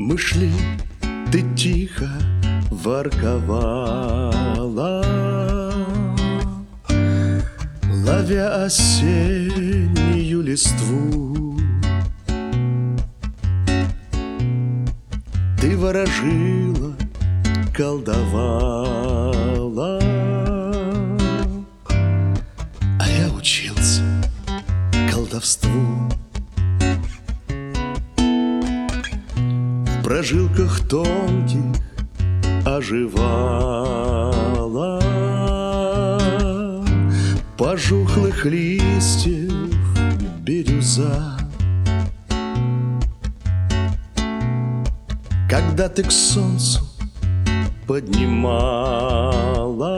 Мы шли, ты тихо ворковала, ловя осеннюю листву. Ты ворожила, колдовала, а я учился колдовству. В прожилках тонких оживала, пожухлых листьев бирюза. Когда ты к солнцу поднимала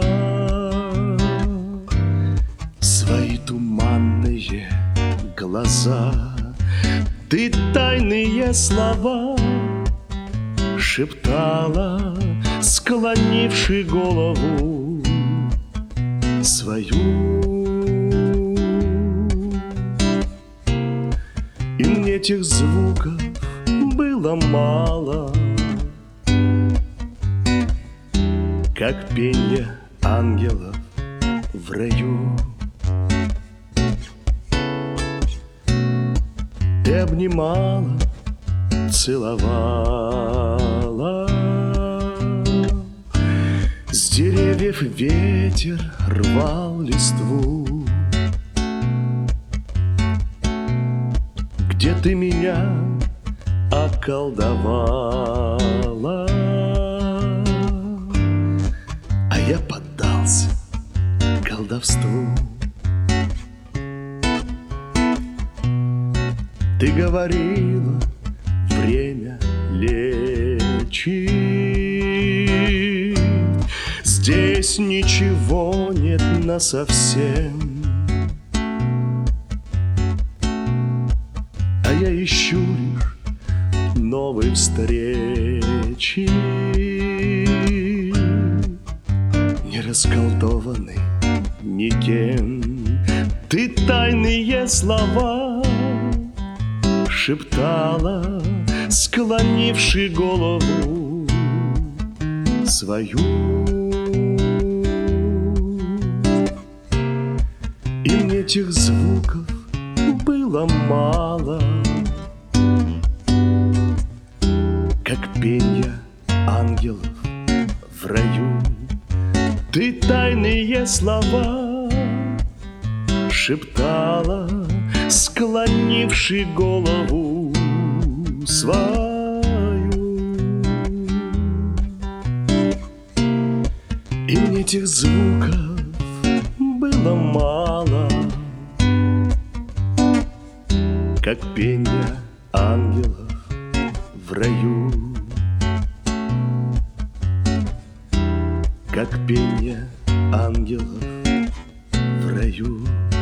свои туманные глаза, ты тайные слова шептала, склонивши голову свою. И мне этих звуков было мало, как пенье ангелов в раю. Ты обнимала, целовала, с деревьев ветер рвал листву. Где ты меня околдовала, а я поддался колдовству. Ты говорила, время лечит, здесь ничего нет насовсем. А я ищу лишь новой встречи, не расколдованный никем. Ты тайные слова шептала, склонивши голову свою. И мне этих звуков было мало, как пенье ангелов в раю. Ты тайные слова шептала, склонивши голову свою. И мне этих звуков было мало, как пенье ангелов в раю. Как пенье ангелов в раю.